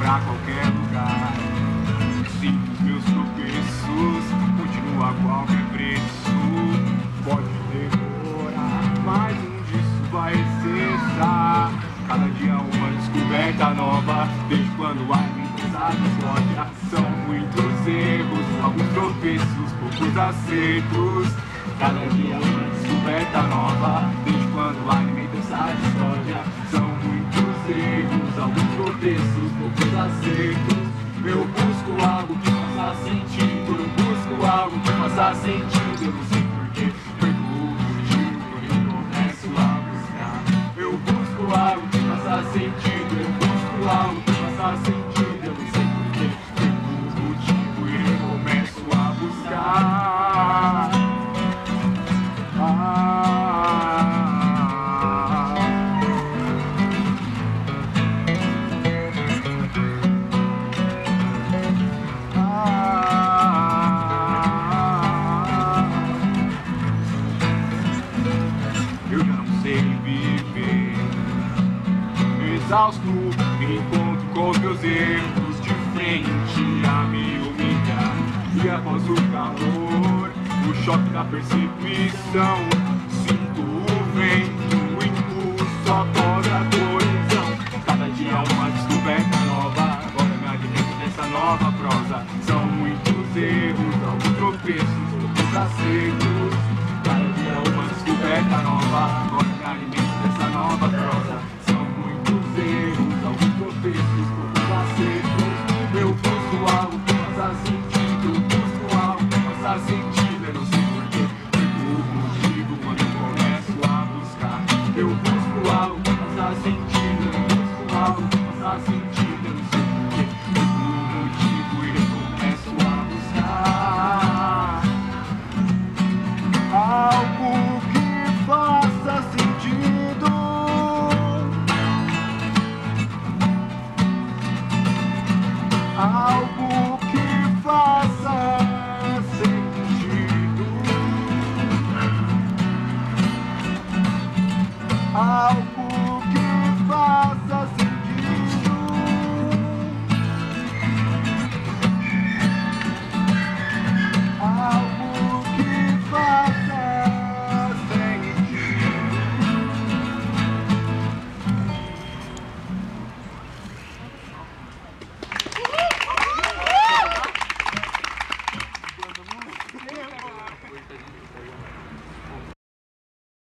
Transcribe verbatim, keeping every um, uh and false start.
pra qualquer lugar. Sinto os meus tropeços, continua a qualquer preço. Pode demorar, mas um disso vai cessar. Cada dia uma descoberta nova, desde quando a amizade explode. São muitos erros, alguns tropeços, poucos acertos. Cada dia uma descoberta nova, desde quando a alimentação explode. São muitos erros, alguns tropeços, poucos acertos. Eu busco algo que faça sentido, eu busco algo que faça sentido. Eu não sei porquê, perco o motivo, eu começo a buscar. Eu busco algo que faça sentido, eu busco algo que faça sentido. Eu não sei porquê, perco o motivo e eu começo a buscar. Ah. Eu já não sei viver exausto, me encontro com os meus erros de frente a me humilhar. E após o calor, o choque da perseguição, sinto o vento, o impulso, a dobra a colisão. Cada dia uma descoberta nova, agora me alimento dessa nova prosa. São muitos erros, alguns tropeços, poucos acertos. Cada dia uma descoberta nova, agora me alimento dessa nova prosa. São muitos erros, alguns tropeços, poucos acertos. Eu busco algo que faça sentido, eu busco algo que faça sentido. Eu não sei porquê, perco o motivo quando eu começo a buscar. Eu busco algo que faça sentido, eu busco algo que faça sentido. Eu não sei porquê, perco o motivo e eu começo a buscar algo que faça sentido. Algo